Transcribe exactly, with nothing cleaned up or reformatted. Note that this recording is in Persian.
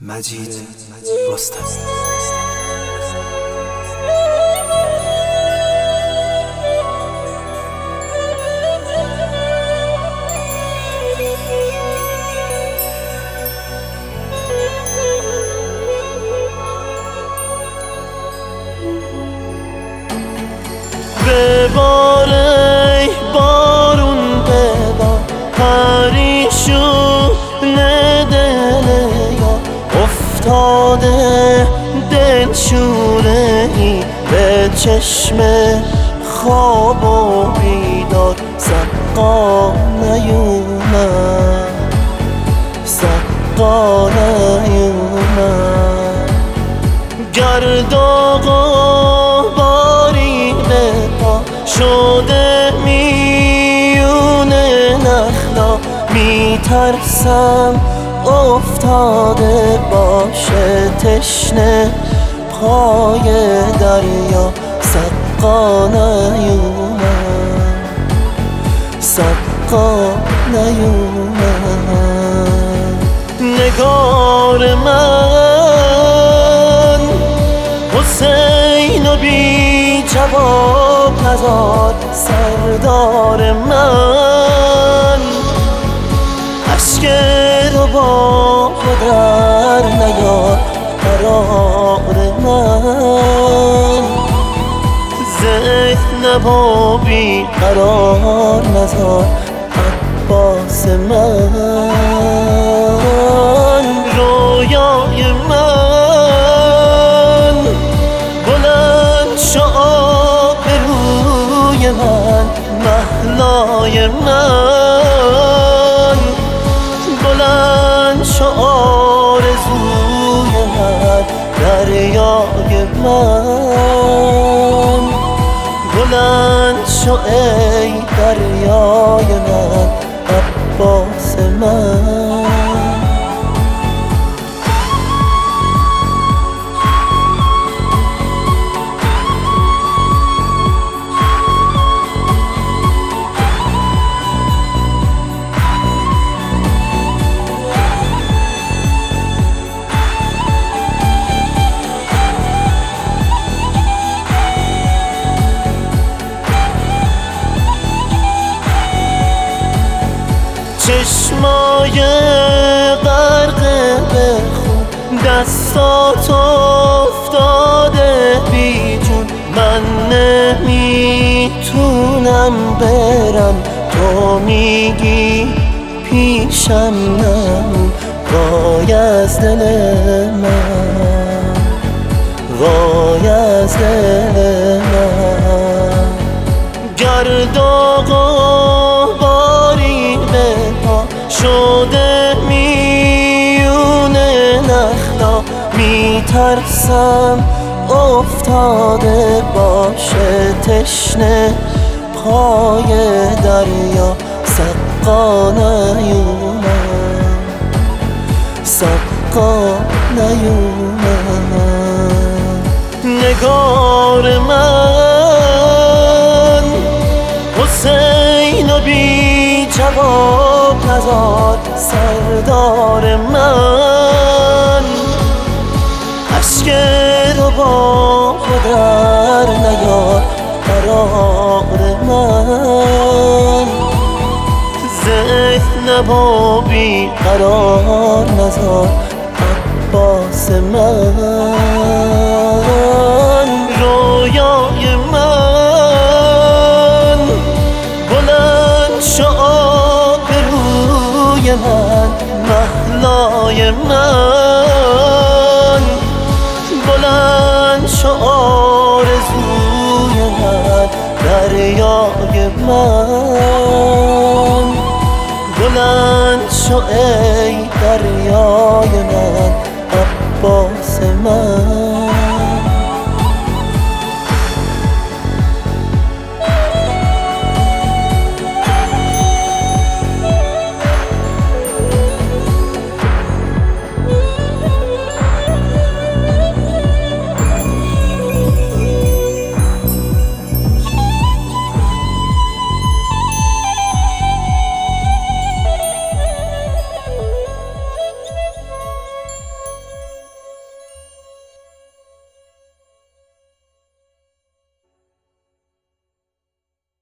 مجید رستم. ببار ای بارون ببار پریشونه دل یار افتاده دلشوره ای به چشم خواب و بیدار. سقا نیومد سقا نیومد گرد آقا باری به پا شده میونه نخلا. میترسم افتاده باشه تشنه پای دریا. سقا نیومد سقا نیومد نگار من حسین و بی جواب نزار. سردار من عشق رو با در نیار. قرار من زینب و بی قرار نزار. عباس من رویای من بلند شو آبروی من. مهلای من بلند شو آرزوی من. دریای من بلند شو ای دریای من. عباس من چشمای غرق به خون دستات افتاده بی جون. من نمیتونم برم تو میگی پیشم نمون. وای از دل من وای از دل من گرد آقا باری به پا شده میونه نخلا. میترسم افتاده باشه تشنه پای دریا. سقا نیومد سقا نیومد نگار من حسین و بی جواب نزار. سردار من عشق رو با در نیار. قرار من زینب و بی قرار نزار. عباس من رویای من بلند شو آبروی من. مهلای من بلند شو آرزوی من. دریای من بلند شو ای دریای